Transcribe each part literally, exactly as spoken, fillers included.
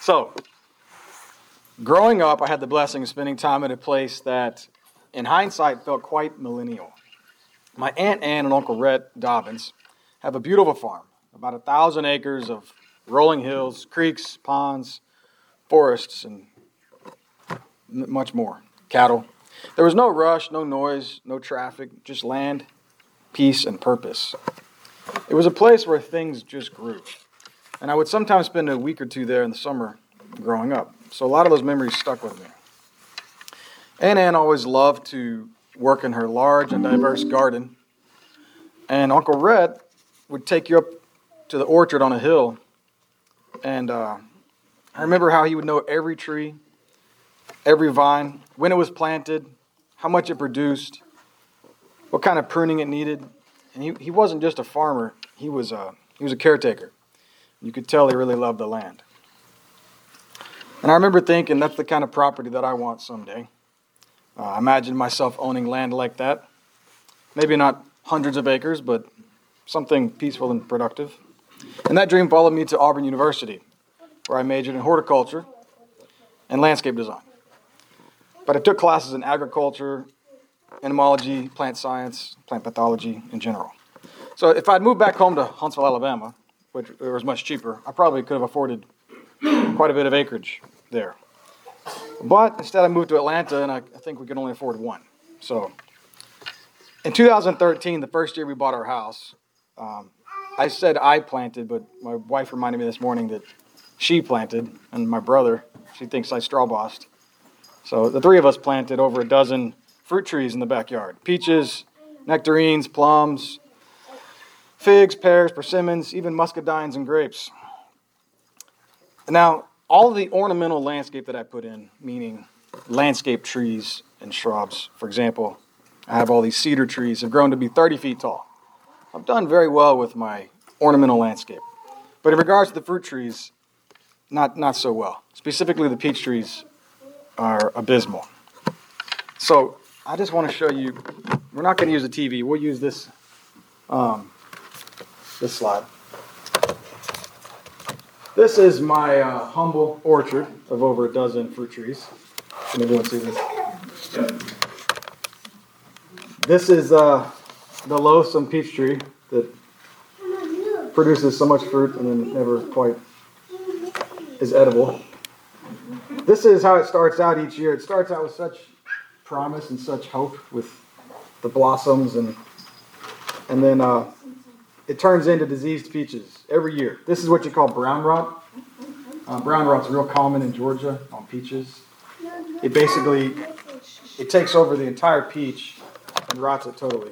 So, growing up, I had the blessing of spending time at a place that, in hindsight, felt quite millennial. My Aunt Ann and Uncle Rhett Dobbins have a beautiful farm, about a thousand acres of rolling hills, creeks, ponds, forests, and much more. Cattle. There was no rush, no noise, no traffic, just land, peace, and purpose. It was a place where things just grew. And I would sometimes spend a week or two there in the summer growing up. So a lot of those memories stuck with me. Aunt Ann always loved to work in her large and diverse garden. And Uncle Rhett would take you up to the orchard on a hill. And uh, I remember how he would know every tree, every vine, when it was planted, how much it produced, what kind of pruning it needed. And he, he wasn't just a farmer, he was a, he was a caretaker. You could tell he really loved the land. And I remember thinking that's the kind of property that I want someday. Uh, I imagined myself owning land like that. Maybe not hundreds of acres, but something peaceful and productive. And that dream followed me to Auburn University, where I majored in horticulture and landscape design. But I took classes in agriculture, entomology, plant science, plant pathology in general. So if I'd moved back home to Huntsville, Alabama, which was much cheaper, I probably could have afforded quite a bit of acreage there. But instead I moved to Atlanta, and I, I think we could only afford one. So in two thousand thirteen, the first year we bought our house, um, I said I planted, but my wife reminded me this morning that she planted, and my brother, she thinks I straw bossed. So the three of us planted over a dozen fruit trees in the backyard. Peaches, nectarines, plums, figs, pears, persimmons, even muscadines and grapes. Now, all of the ornamental landscape that I put in, meaning landscape trees and shrubs, for example, I have all these cedar trees have grown to be thirty feet tall. I've done very well with my ornamental landscape. But in regards to the fruit trees, not, not so well. Specifically, the peach trees are abysmal. So I just want to show you, we're not going to use the T V. We'll use this, um, this slide. This is my uh, humble orchard of over a dozen fruit trees. Can everyone see this? This is uh, the loathsome peach tree that produces so much fruit and then never quite is edible. This is how it starts out each year. It starts out with such promise and such hope with the blossoms, and and then uh, it turns into diseased peaches every year. This is what you call brown rot. Uh, brown rot's real common in Georgia on peaches. It basically, it takes over the entire peach and rots it totally.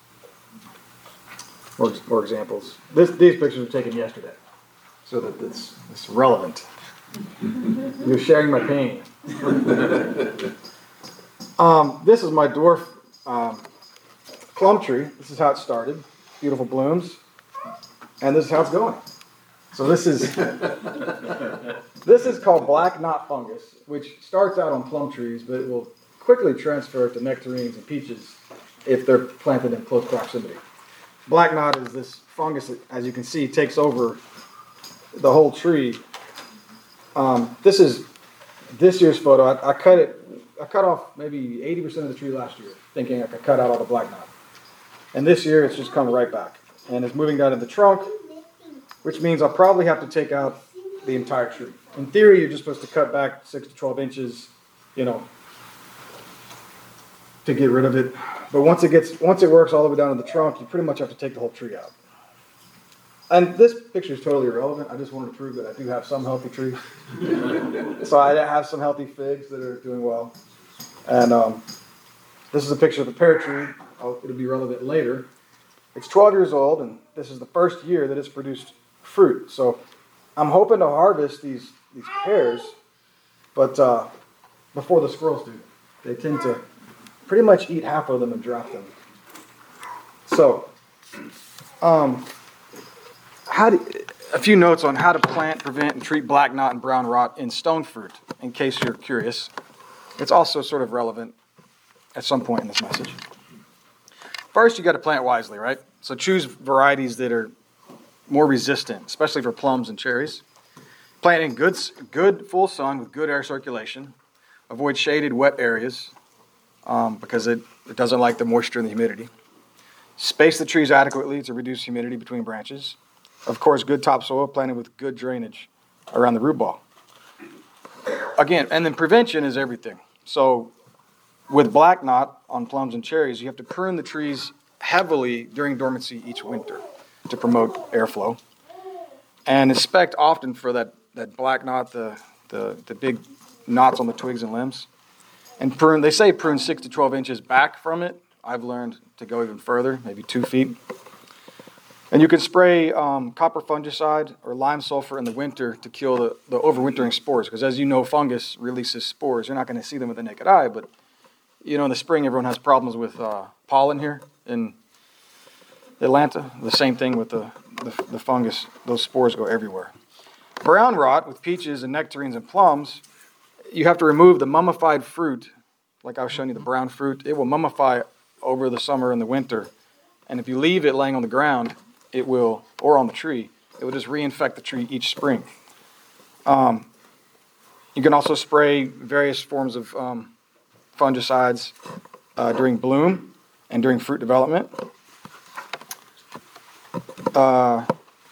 More, more examples. This, these pictures were taken yesterday, so that it's, it's relevant. You're sharing my pain. um, this is my dwarf um, plum tree. This is how it started. Beautiful blooms. And this is how it's going. So this is this is called black knot fungus, which starts out on plum trees, but it will quickly transfer to nectarines and peaches if they're planted in close proximity. Black knot is this fungus that, as you can see, takes over the whole tree. Um, this is this year's photo. I, I cut it. I cut off maybe eighty percent of the tree last year, thinking I could cut out all the black knot. And this year, it's just come right back, and it's moving down to the trunk, which means I'll probably have to take out the entire tree. In theory, you're just supposed to cut back six to twelve inches, you know, to get rid of it. But once it gets, once it works all the way down to the trunk, you pretty much have to take the whole tree out. And this picture is totally irrelevant. I just wanted to prove that I do have some healthy trees. So I have some healthy figs that are doing well. And um, this is a picture of the pear tree. Oh, it'll be relevant later. It's twelve years old, and this is the first year that it's produced fruit. So I'm hoping to harvest these, these pears, but uh, before the squirrels do. They tend to pretty much eat half of them and drop them. So, um, how do, a few notes on how to plant, prevent, and treat black knot and brown rot in stone fruit, in case you're curious. It's also sort of relevant at some point in this message. First, you got to plant wisely, right? So choose varieties that are more resistant, especially for plums and cherries. Plant in good, good full sun with good air circulation. Avoid shaded, wet areas um, because it, it doesn't like the moisture and the humidity. Space the trees adequately to reduce humidity between branches. Of course, good topsoil planted with good drainage around the root ball. Again, and then prevention is everything. So with black knot on plums and cherries, you have to prune the trees heavily during dormancy each winter to promote airflow. And inspect often for that, that black knot, the, the, the big knots on the twigs and limbs. And prune, they say prune six to twelve inches back from it. I've learned to go even further, maybe two feet. And you can spray um, copper fungicide or lime sulfur in the winter to kill the, the overwintering spores. Because as you know, fungus releases spores. You're not going to see them with the naked eye, but you know, in the spring, everyone has problems with uh, pollen here in Atlanta. The same thing with the, the, the fungus. Those spores go everywhere. Brown rot with peaches and nectarines and plums, you have to remove the mummified fruit. Like I was showing you, the brown fruit. It will mummify over the summer and the winter. And if you leave it laying on the ground, it will, or on the tree, it will just reinfect the tree each spring. Um, you can also spray various forms of um, fungicides uh, during bloom and during fruit development. Uh,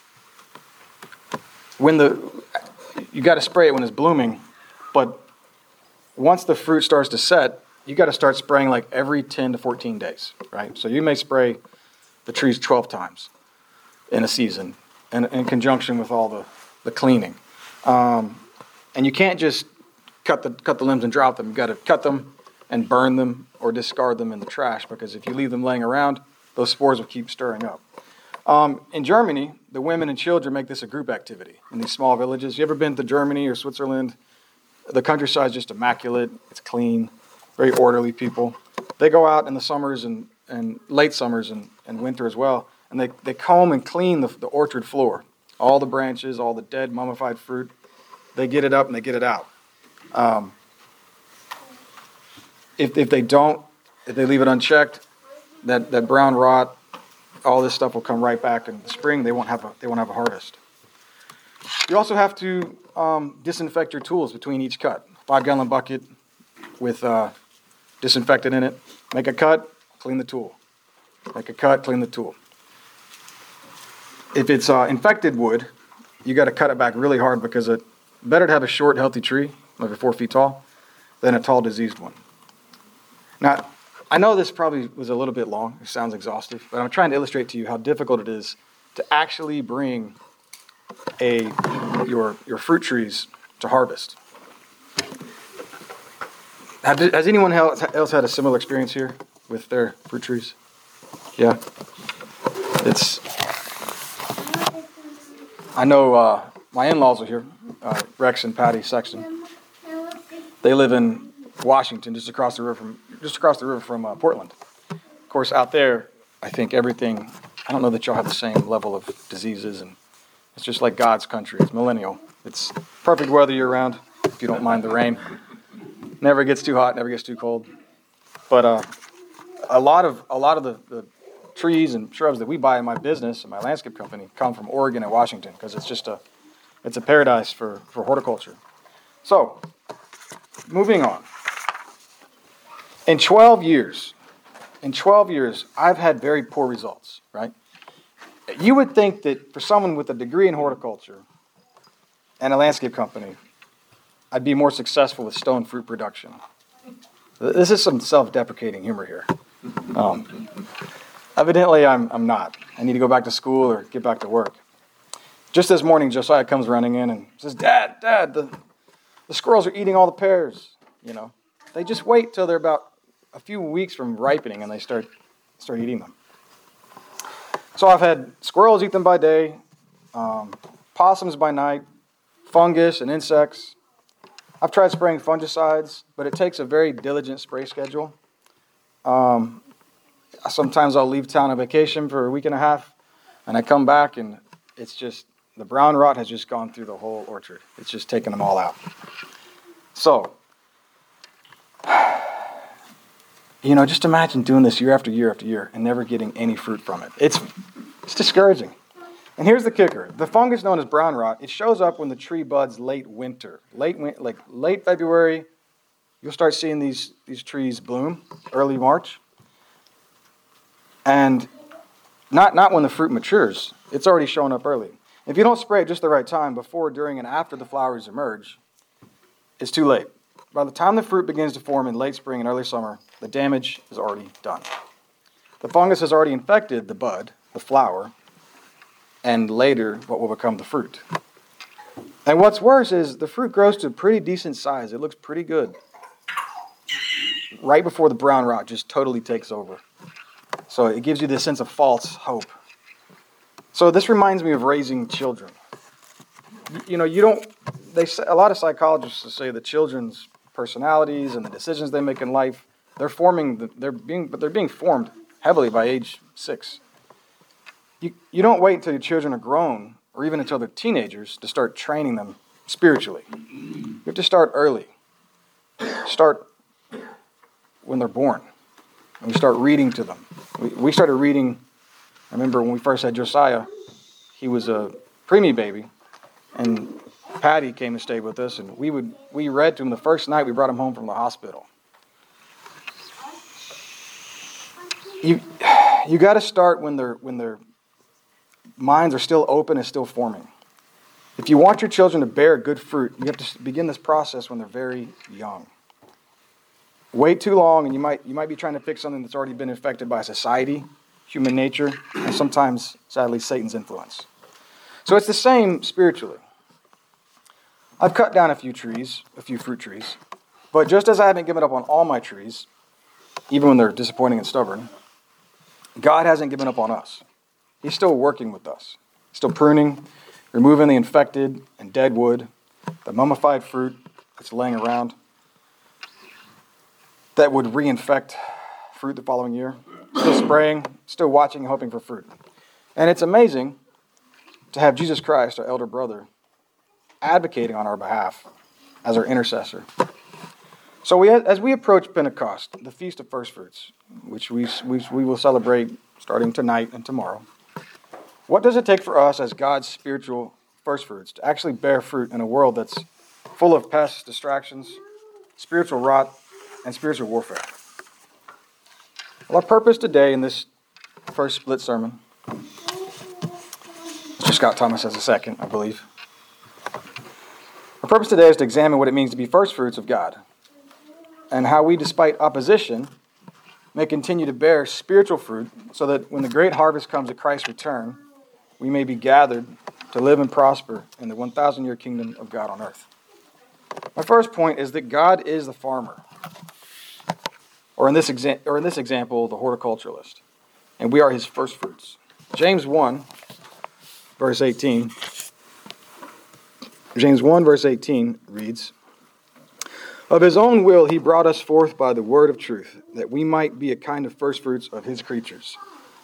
when the you got to spray it when it's blooming, but once the fruit starts to set, you got to start spraying like every ten to fourteen days, right? So you may spray the trees twelve times in a season, in, in conjunction with all the, the cleaning. Um, and you can't just cut the cut the limbs and drop them. You got to cut them and burn them or discard them in the trash, because if you leave them laying around, those spores will keep stirring up. Um, in Germany, the women and children make this a group activity in these small villages. You ever been to Germany or Switzerland? The countryside is just immaculate. It's clean, very orderly people. They go out in the summers and, and late summers and, and winter as well, and they, they comb and clean the, the orchard floor. All the branches, all the dead mummified fruit, they get it up and they get it out. Um, if, if they don't, if they leave it unchecked, that, that brown rot, all this stuff will come right back in the spring. They won't have a, they won't have a harvest. You also have to um, disinfect your tools between each cut. Five-gallon bucket with uh, disinfectant in it. Make a cut, clean the tool. Make a cut, clean the tool. If it's uh, infected wood, you got to cut it back really hard, because it's better to have a short, healthy tree, maybe four feet tall, than a tall, diseased one. Now, I know this probably was a little bit long. It sounds exhaustive, but I'm trying to illustrate to you how difficult it is to actually bring a your your fruit trees to harvest. Have, has anyone else, else had a similar experience here with their fruit trees? Yeah, it's. I know uh, my in-laws are here, uh, Rex and Patty Sexton. They live in Washington, just across the river from just across the river from uh, Portland. Of course, out there, I think everything. I don't know that y'all have the same level of diseases, and it's just like God's country. It's millennial. It's perfect weather year round, if you don't mind the rain. Never gets too hot, never gets too cold. But uh, a lot of a lot of the, the trees and shrubs that we buy in my business, in my landscape company, come from Oregon and Washington, because it's just a it's a paradise for, for horticulture. So, moving on. In twelve years, in twelve years, I've had very poor results, right? You would think that for someone with a degree in horticulture and a landscape company, I'd be more successful with stone fruit production. This is some self-deprecating humor here. Um, evidently, I'm I'm not. I need to go back to school or get back to work. Just this morning, Josiah comes running in and says, "Dad, Dad, the, the squirrels are eating all the pears." You know, they just wait till they're about a few weeks from ripening and they start start eating them. So I've had squirrels eat them by day, um, possums by night, fungus and insects. I've tried spraying fungicides, but it takes a very diligent spray schedule. Um, sometimes I'll leave town on vacation for a week and a half, and I come back and it's just, the brown rot has just gone through the whole orchard. It's just taken them all out. So, you know, just imagine doing this year after year after year and never getting any fruit from it. It's it's discouraging. And here's the kicker. The fungus known as brown rot, it shows up when the tree buds late winter. Late win- like late February, you'll start seeing these, these trees bloom, early March. And not, not when the fruit matures. It's already showing up early. If you don't spray at just the right time, before, during, and after the flowers emerge, it's too late. By the time the fruit begins to form in late spring and early summer, the damage is already done. The fungus has already infected the bud, the flower, and later what will become the fruit. And what's worse is the fruit grows to a pretty decent size. It looks pretty good. Right before the brown rot just totally takes over. So it gives you this sense of false hope. So this reminds me of raising children. You know, you don't, they say, a lot of psychologists say that children's personalities and the decisions they make in life, they're forming, the, they're being, but they're being formed heavily by age six. You, you don't wait until your children are grown, or even until they're teenagers, to start training them spiritually. You have to start early. Start when they're born. And we start reading to them. We, we started reading, I remember when we first had Josiah, he was a preemie baby, and Patty came to stay with us, and we would we read to him the first night we brought him home from the hospital. You you got to start when they're when their minds are still open and still forming. If you want your children to bear good fruit, you have to begin this process when they're very young. Wait too long, and you might you might be trying to fix something that's already been infected by society, human nature, and sometimes, sadly, Satan's influence. So it's the same spiritually. I've cut down a few trees, a few fruit trees, but just as I haven't given up on all my trees, even when they're disappointing and stubborn, God hasn't given up on us. He's still working with us, still pruning, removing the infected and dead wood, the mummified fruit that's laying around that would reinfect fruit the following year, still spraying, still watching and hoping for fruit. And it's amazing to have Jesus Christ, our elder brother, advocating on our behalf as our intercessor. So we, as we approach Pentecost, the Feast of First Fruits, which we, we, we will celebrate starting tonight and tomorrow, what does it take for us as God's spiritual first fruits to actually bear fruit in a world that's full of pests, distractions, spiritual rot, and spiritual warfare? Well, our purpose today in this first split sermon, Mister Scott Thomas has a second, I believe. Our purpose today is to examine what it means to be first fruits of God, and how we, despite opposition, may continue to bear spiritual fruit, so that when the great harvest comes at Christ's return, we may be gathered to live and prosper in the one thousand year kingdom of God on earth. My first point is that God is the farmer, or in this exa- or in this example, the horticulturalist, and we are his first fruits. James one, verse eighteen. James one, verse eighteen reads, "Of his own will he brought us forth by the word of truth, that we might be a kind of first fruits of his creatures."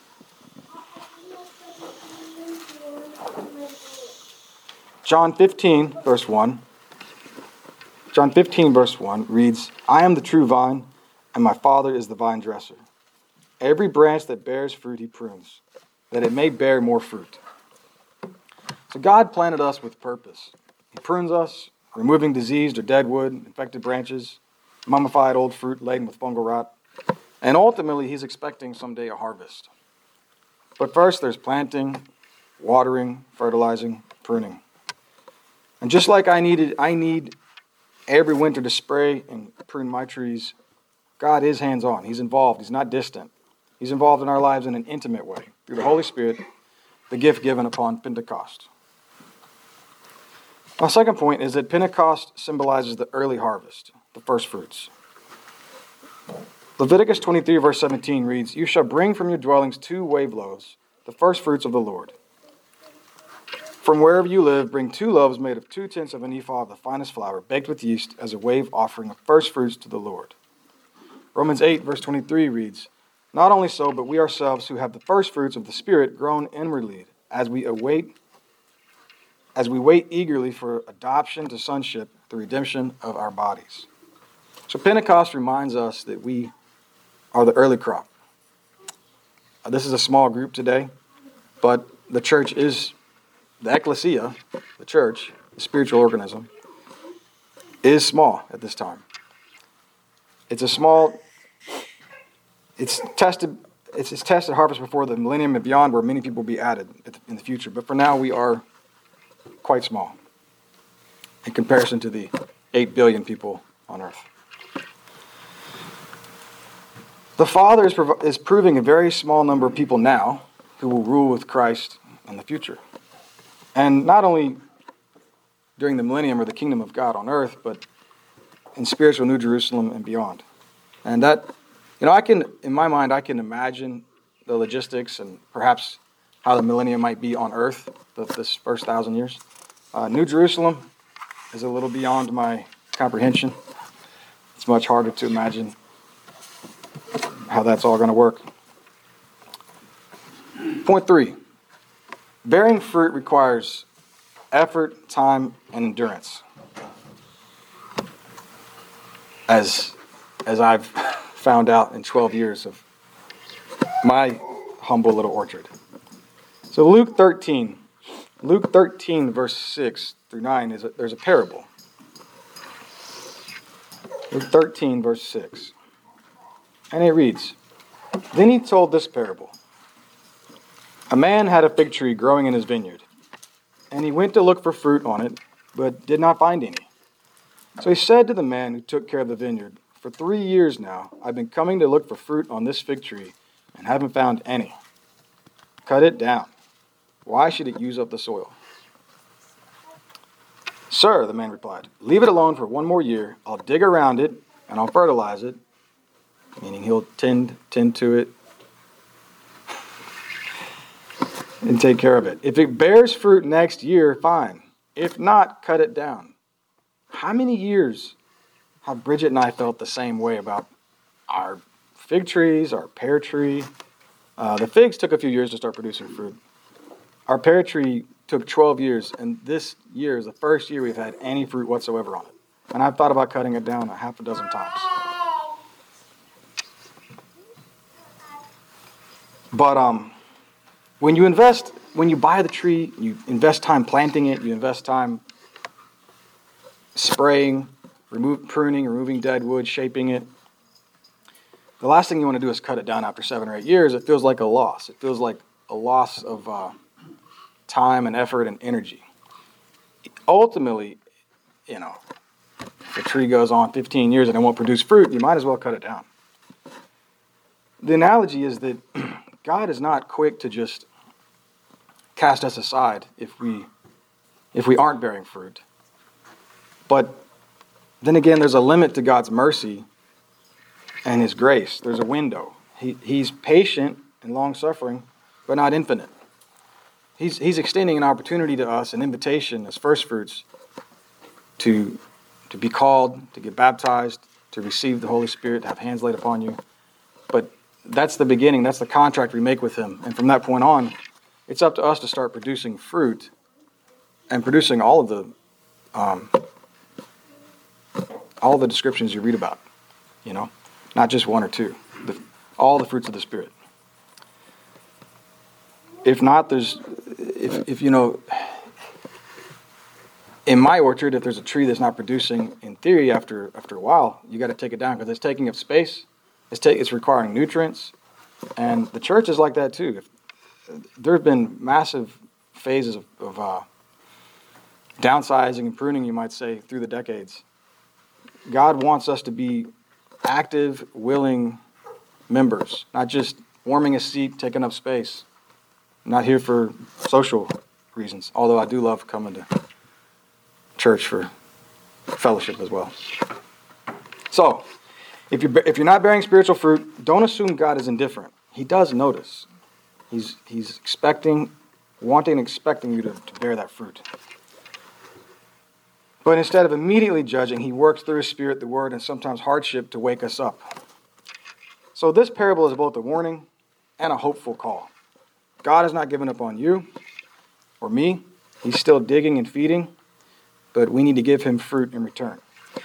John fifteen, verse one. John fifteen, verse one reads, "I am the true vine, and my Father is the vine dresser. Every branch that bears fruit he prunes, that it may bear more fruit." So God planted us with purpose. He prunes us, removing diseased or dead wood, infected branches, mummified old fruit laden with fungal rot. And ultimately, he's expecting someday a harvest. But first, there's planting, watering, fertilizing, pruning. And just like I needed, I need every winter to spray and prune my trees, God is hands-on. He's involved. He's not distant. He's involved in our lives in an intimate way through the Holy Spirit, the gift given upon Pentecost. My second point is that Pentecost symbolizes the early harvest, the first fruits. Leviticus twenty-three, verse seventeen reads, "You shall bring from your dwellings two wave loaves, the first fruits of the Lord. From wherever you live, bring two loaves made of two tenths of an ephah of the finest flour, baked with yeast, as a wave offering of first fruits to the Lord." Romans eight, verse twenty-three reads, "Not only so, but we ourselves who have the first fruits of the Spirit groan inwardly, as we await as we wait eagerly for adoption to sonship, the redemption of our bodies." So Pentecost reminds us that we are the early crop. Uh, this is a small group today, but the church is the ecclesia, the church, the spiritual organism, is small at this time. It's a small, it's tested, it's, it's tested harvest before the millennium and beyond, where many people will be added in the future. But for now, we are quite small in comparison to the eight billion people on earth. The Father is, prov- is proving a very small number of people now who will rule with Christ in the future. And not only during the millennium or the kingdom of God on earth, but in spiritual New Jerusalem and beyond. And that, you know, I can, in my mind, I can imagine the logistics and perhaps how the millennium might be on earth, the, this first thousand years. Uh, New Jerusalem is a little beyond my comprehension. It's much harder to imagine how that's all going to work. Point three, bearing fruit requires effort, time, and endurance. As, as I've found out in twelve years of my humble little orchard. So Luke thirteen, Luke thirteen, verse six through nine, is a, there's a parable. Luke thirteen, verse six. And it reads, "Then he told this parable. A man had a fig tree growing in his vineyard, and he went to look for fruit on it, but did not find any. So he said to the man who took care of the vineyard, 'For three years now I've been coming to look for fruit on this fig tree, and haven't found any. Cut it down. Why should it use up the soil?' 'Sir,' the man replied, 'leave it alone for one more year. I'll dig around it, and I'll fertilize it,'" meaning he'll tend, tend to it and take care of it. "If it bears fruit next year, fine. If not, cut it down.'" How many years have Bridget and I felt the same way about our fig trees, our pear tree? Uh, the figs took a few years to start producing fruit. Our pear tree took twelve years, and this year is the first year we've had any fruit whatsoever on it. And I've thought about cutting it down a half a dozen times. But um, when you invest, when you buy the tree, you invest time planting it, you invest time spraying, remove, pruning, removing dead wood, shaping it. The last thing you want to do is cut it down after seven or eight years. It feels like a loss. It feels like a loss of uh, time and effort and energy. Ultimately, you know, if a tree goes on fifteen years and it won't produce fruit, you might as well cut it down. The analogy is that God is not quick to just cast us aside if we if we aren't bearing fruit. But then again, there's a limit to God's mercy and his grace. There's a window. He, he's patient and long-suffering, but not infinite. He's, he's extending an opportunity to us, an invitation as first fruits to, to be called, to get baptized, to receive the Holy Spirit, to have hands laid upon you. But that's the beginning. That's the contract we make with him. And from that point on, it's up to us to start producing fruit and producing all of the um, all the descriptions you read about, you know, not just one or two, the, all the fruits of the Spirit. If not, there's, if, if you know, in my orchard, if there's a tree that's not producing, in theory, after after a while, you got to take it down because it's taking up space, it's ta- it's requiring nutrients, and the church is like that too. If, there have been massive phases of, of uh, downsizing and pruning, you might say, through the decades. God wants us to be active, willing members, not just warming a seat, taking up space. I'm not here for social reasons, although I do love coming to church for fellowship as well. So, if you're, if you're not bearing spiritual fruit, don't assume God is indifferent. He does notice. He's, he's expecting, wanting and expecting you to, to bear that fruit. But instead of immediately judging, he works through his Spirit, the Word, and sometimes hardship to wake us up. So this parable is both a warning and a hopeful call. God has not given up on you or me. He's still digging and feeding, but we need to give him fruit in return.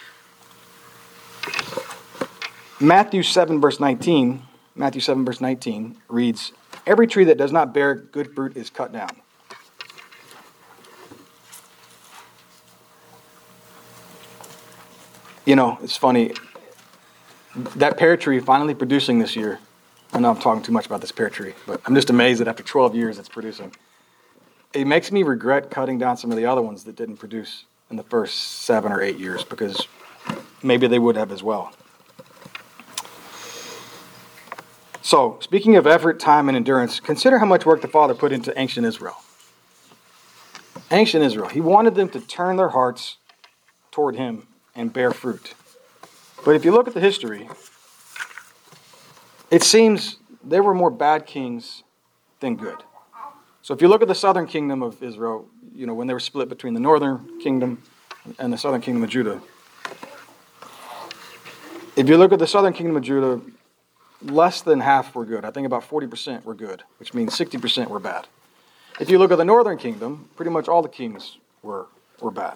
Matthew seven, verse nineteen, Matthew seven, verse nineteen reads, "Every tree that does not bear good fruit is cut down You know, it's funny. That pear tree finally producing this year. I know I'm talking too much about this pear tree, but I'm just amazed that after twelve years it's producing. It makes me regret cutting down some of the other ones that didn't produce in the first seven or eight years, because maybe they would have as well. So, speaking of effort, time, and endurance, consider how much work the Father put into ancient Israel. Ancient Israel. He wanted them to turn their hearts toward Him and bear fruit. But if you look at the history, it seems there were more bad kings than good. So if you look at the southern kingdom of Israel, you know, when they were split between the northern kingdom and the southern kingdom of Judah, if you look at the southern kingdom of Judah, less than half were good. I think about forty percent were good, which means sixty percent were bad. If you look at the northern kingdom, pretty much all the kings were, were bad.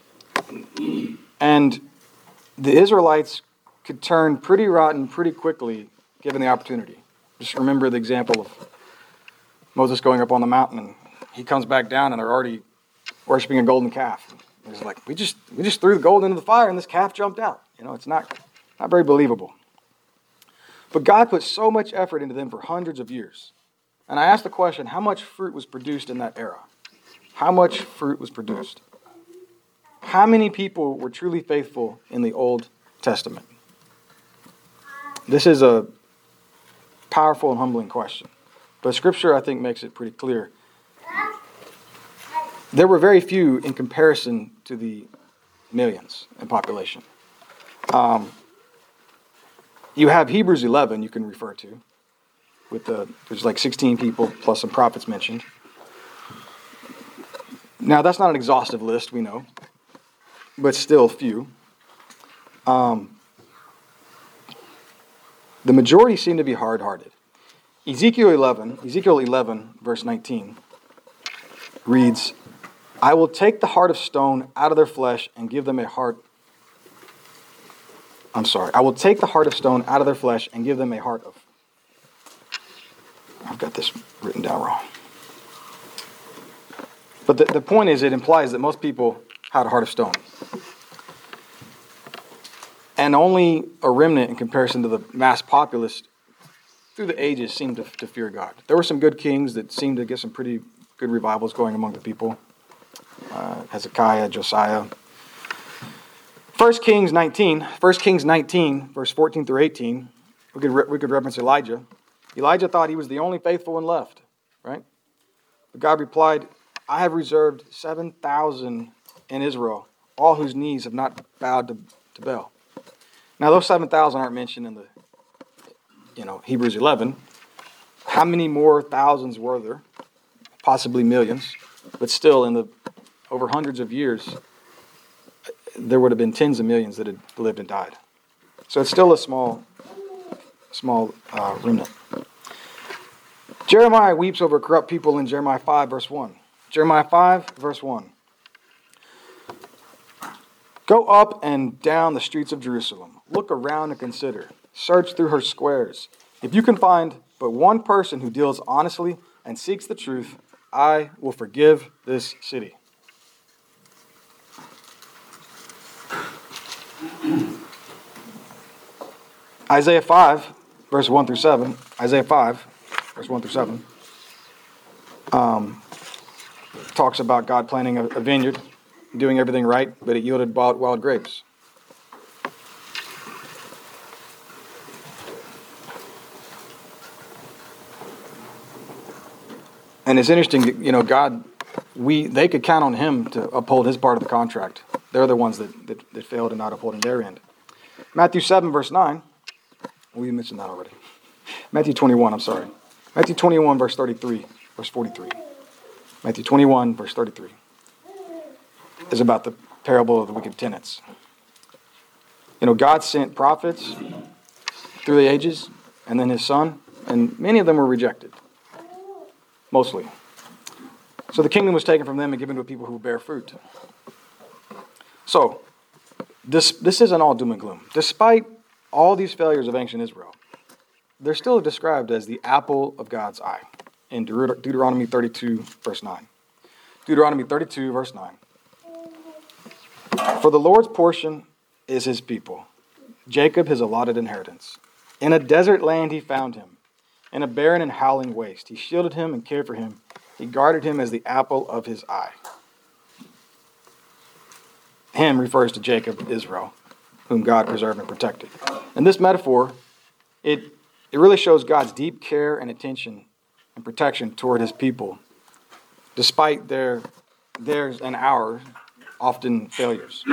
And the Israelites could turn pretty rotten pretty quickly given the opportunity. Just remember the example of Moses going up on the mountain, and he comes back down, and they're already worshiping a golden calf. He's like, we just we just threw the gold into the fire, and this calf jumped out. You know, it's not not very believable. But God put so much effort into them for hundreds of years. And I asked the question, how much fruit was produced in that era? How much fruit was produced? How many people were truly faithful in the Old Testament? This is a powerful and humbling question. But Scripture, I think, makes it pretty clear. There were very few in comparison to the millions in population. Um, you have Hebrews eleven you can refer to. With the, there's like sixteen people plus some prophets mentioned. Now, that's not an exhaustive list, we know. But still few. Um, the majority seem to be hard-hearted. Ezekiel eleven, Ezekiel eleven, verse nineteen, reads, I will take the heart of stone out of their flesh and give them a heart. I'm sorry. I will take the heart of stone out of their flesh and give them a heart of. I've got this written down wrong. But the, the point is, it implies that most people had a heart of stone. And only a remnant in comparison to the mass populace through the ages seemed to, to fear God. There were some good kings that seemed to get some pretty good revivals going among the people. Uh, Hezekiah, Josiah. First Kings nineteen, First Kings nineteen, verse fourteen through eighteen, we could, re- we could reference Elijah. Elijah thought he was the only faithful one left, right? But God replied, I have reserved seven thousand in Israel, all whose knees have not bowed to, to Baal. Now, those seven thousand aren't mentioned in the, you know, Hebrews eleven. How many more thousands were there? Possibly millions. But still, in the over hundreds of years, there would have been tens of millions that had lived and died. So it's still a small, small uh, remnant. Jeremiah weeps over corrupt people in Jeremiah five, verse one. Jeremiah five, verse one. Go up and down the streets of Jerusalem. Look around and consider. Search through her squares. If you can find but one person who deals honestly and seeks the truth, I will forgive this city. Isaiah five, verse one through seven. Isaiah five, verse one through seven. Um, talks about God planting a, a vineyard, doing everything right, but it yielded wild, wild grapes. And it's interesting, you know, God, we they could count on Him to uphold His part of the contract. They're the ones that, that, that failed in not upholding their end. Matthew seven, verse nine. We mentioned that already. Matthew twenty-one, I'm sorry. Matthew twenty-one, verse thirty-three, verse forty-three. Matthew twenty-one, verse thirty-three is about the parable of the wicked tenants. You know, God sent prophets through the ages, and then His Son, and many of them were rejected. Mostly. So the kingdom was taken from them and given to people who bear fruit. So, this this isn't all doom and gloom. Despite all these failures of ancient Israel, they're still described as the apple of God's eye in Deut- Deuteronomy thirty-two, verse nine. Deuteronomy thirty-two, verse nine. For the Lord's portion is his people, Jacob his allotted inheritance. In a desert land he found him, in a barren and howling waste. He shielded him and cared for him. He guarded him as the apple of his eye. Him refers to Jacob, Israel, whom God preserved and protected. In this metaphor, it, it really shows God's deep care and attention and protection toward his people, despite their theirs and ours often failures.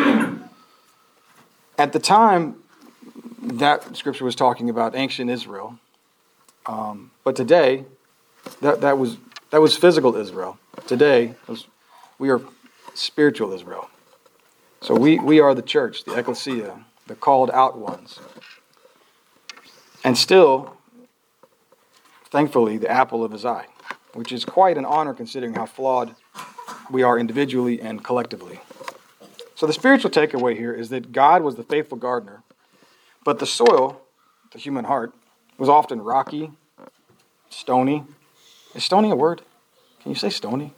At the time that scripture was talking about ancient Israel, um, but today that that was that was physical Israel. Today was, we are spiritual Israel. So we we are the church, the ecclesia, the called out ones, and still, thankfully, the apple of his eye, which is quite an honor considering how flawed we are individually and collectively. So the spiritual takeaway here is that God was the faithful gardener, but the soil, the human heart, was often rocky, stony. Is stony a word? Can you say stony?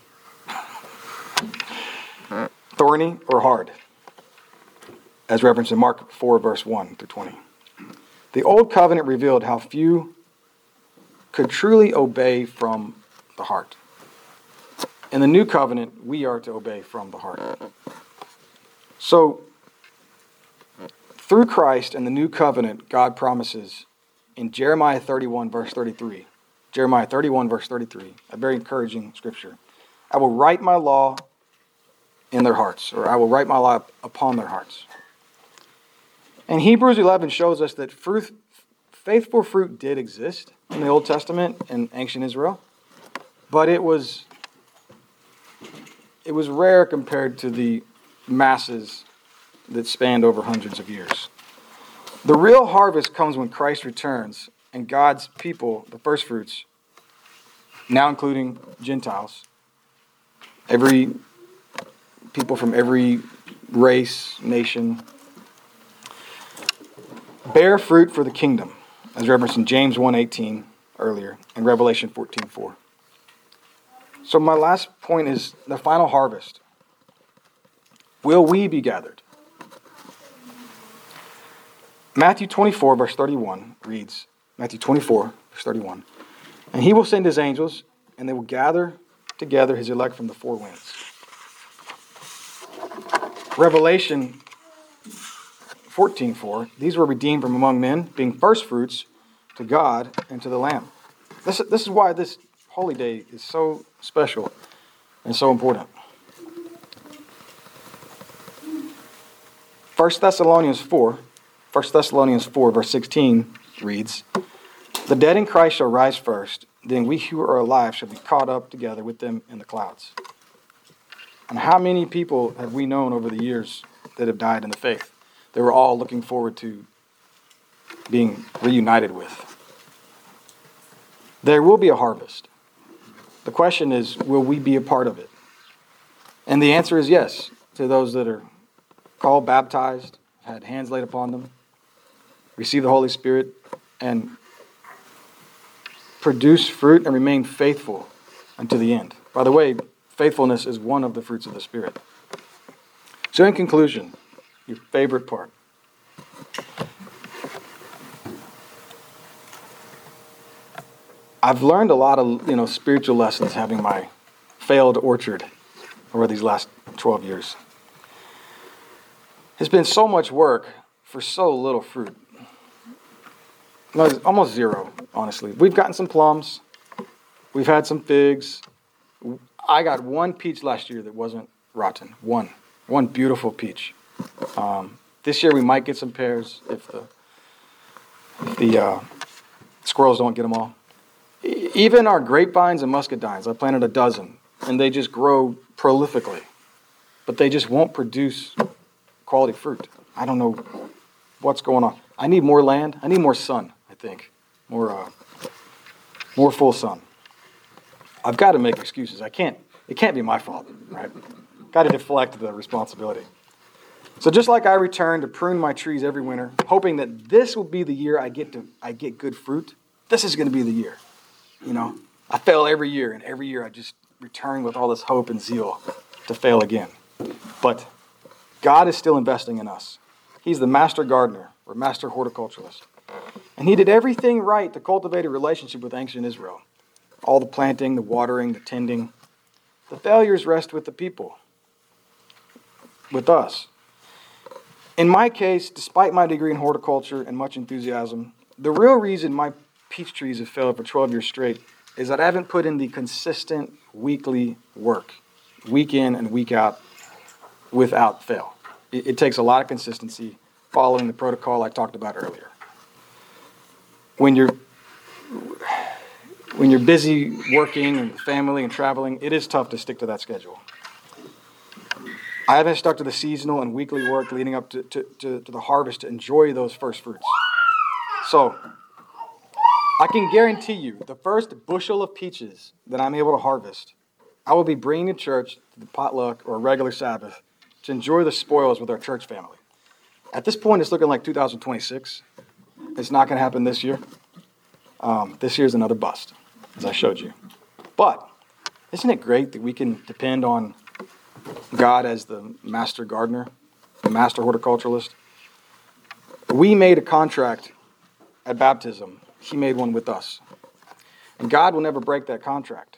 Thorny or hard, as referenced in Mark four, verse one through twenty. The Old Covenant revealed how few could truly obey from the heart. In the New Covenant, we are to obey from the heart. So, through Christ and the New Covenant, God promises in Jeremiah thirty-one, verse thirty-three, Jeremiah thirty-one, verse thirty-three, a very encouraging scripture. I will write my law in their hearts, or I will write my law upon their hearts. And Hebrews eleven shows us that fruit, faithful fruit did exist in the Old Testament and ancient Israel, but it was it was rare compared to the masses that spanned over hundreds of years. The real harvest comes when Christ returns and God's people, the first fruits, now including Gentiles, every people from every race, nation, bear fruit for the kingdom, as referenced in James one eighteen earlier and Revelation fourteen four. So my last point is the final harvest. Will we be gathered? Matthew twenty-four, verse thirty-one reads, Matthew twenty-four, verse thirty-one, and he will send his angels, and they will gather together his elect from the four winds. Revelation fourteen four, these were redeemed from among men, being first fruits to God and to the Lamb. This, this is why this holy day is so special and so important. First Thessalonians four, First Thessalonians four, verse sixteen reads, the dead in Christ shall rise first, then we who are alive shall be caught up together with them in the clouds. And how many people have we known over the years that have died in the faith? They were all looking forward to being reunited with. There will be a harvest. The question is, will we be a part of it? And the answer is yes, to those that are called, baptized, had hands laid upon them, receive the Holy Spirit, and produce fruit and remain faithful unto the end. By the way, faithfulness is one of the fruits of the Spirit. So in conclusion, your favorite part. I've learned a lot of, you know, spiritual lessons having my failed orchard over these last twelve years. It's been so much work for so little fruit. No, almost zero, honestly. We've gotten some plums. We've had some figs. I got one peach last year that wasn't rotten. One. One beautiful peach. Um, this year we might get some pears if the, if the uh, squirrels don't get them all. E- even our grapevines and muscadines, I planted a dozen, and they just grow prolifically. But they just won't produce quality fruit. I don't know what's going on. I need more land. I need more sun, I think. More, uh, more full sun. I've got to make excuses. I can't, it can't be my fault, right? Got to deflect the responsibility. So just like I return to prune my trees every winter, hoping that this will be the year I get to I get good fruit, this is going to be the year. You know, I fail every year, and every year I just return with all this hope and zeal to fail again. But God is still investing in us. He's the master gardener or master horticulturalist. And he did everything right to cultivate a relationship with ancient Israel. All the planting, the watering, the tending. The failures rest with the people, with us. In my case, despite my degree in horticulture and much enthusiasm, the real reason my peach trees have failed for twelve years straight is that I haven't put in the consistent weekly work, week in and week out, without fail. It, it takes a lot of consistency following the protocol I talked about earlier. When you're when you're busy working and family and traveling, it is tough to stick to that schedule. I haven't stuck to the seasonal and weekly work leading up to, to, to, to the harvest to enjoy those first fruits. So, I can guarantee you, the first bushel of peaches that I'm able to harvest, I will be bringing to church to the potluck or a regular Sabbath to enjoy the spoils with our church family. At this point, it's looking like two thousand twenty-six. It's not going to happen this year. Um, this year's another bust, as I showed you. But isn't it great that we can depend on God as the master gardener, the master horticulturalist? We made a contract at baptism. He made one with us. And God will never break that contract.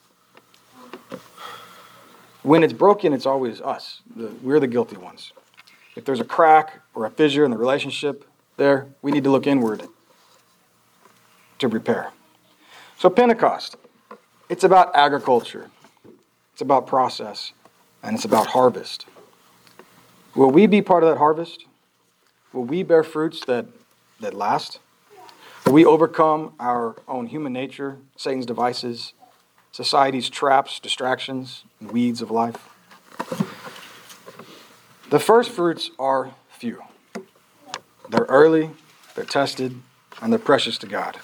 When it's broken, it's always us. The, we're the guilty ones. If there's a crack or a fissure in the relationship there, we need to look inward to repair. So Pentecost, it's about agriculture. It's about process. And it's about harvest. Will we be part of that harvest? Will we bear fruits that, that last? Will we overcome our own human nature, Satan's devices, society's traps, distractions, and weeds of life? The first fruits are few. They're early, they're tested, and they're precious to God.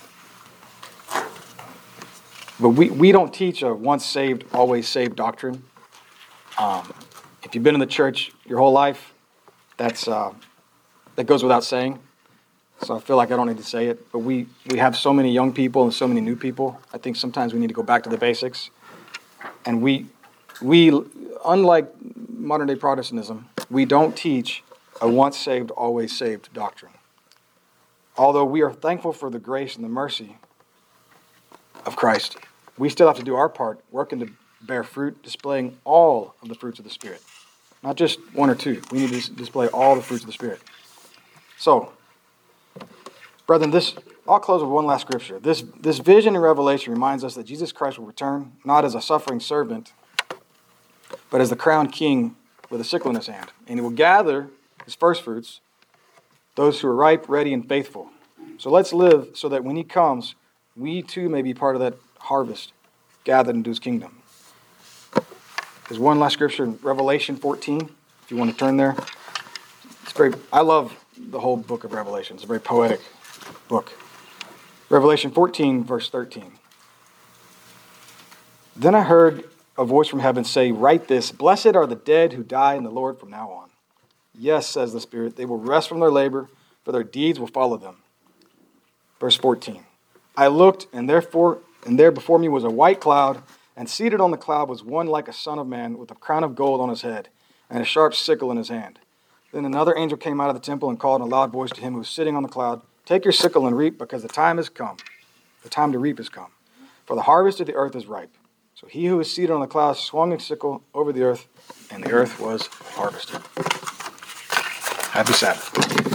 But we, we don't teach a once saved, always saved doctrine. Um, if you've been in the church your whole life, that's uh, that goes without saying. So I feel like I don't need to say it. But we, we have so many young people and so many new people. I think sometimes we need to go back to the basics. And we, we unlike modern-day Protestantism, we don't teach a once saved, always saved doctrine. Although we are thankful for the grace and the mercy of Christ, we still have to do our part, working to bear fruit, displaying all of the fruits of the Spirit. Not just one or two. We need to display all the fruits of the Spirit. So, brethren, this I'll close with one last scripture. This, this vision in Revelation reminds us that Jesus Christ will return, not as a suffering servant, but as the crowned king with a sickle in his hand. And he will gather his first fruits, those who are ripe, ready, and faithful. So let's live so that when he comes, we too may be part of that harvest gathered into his kingdom. There's one last scripture in Revelation fourteen, if you want to turn there. It's very, I love the whole book of Revelation. It's a very poetic book. Revelation fourteen, verse thirteen. Then I heard a voice from heaven say, "Write this, blessed are the dead who die in the Lord from now on. Yes, says the Spirit, they will rest from their labor, for their deeds will follow them." Verse fourteen. I looked, and therefore, and there before me was a white cloud, and seated on the cloud was one like a son of man, with a crown of gold on his head, and a sharp sickle in his hand. Then another angel came out of the temple and called in a loud voice to him who was sitting on the cloud, "Take your sickle and reap, because the time has come. The time to reap has come. For the harvest of the earth is ripe." So he who was seated on the cloud swung his sickle over the earth, and the earth was harvested. Happy Sabbath.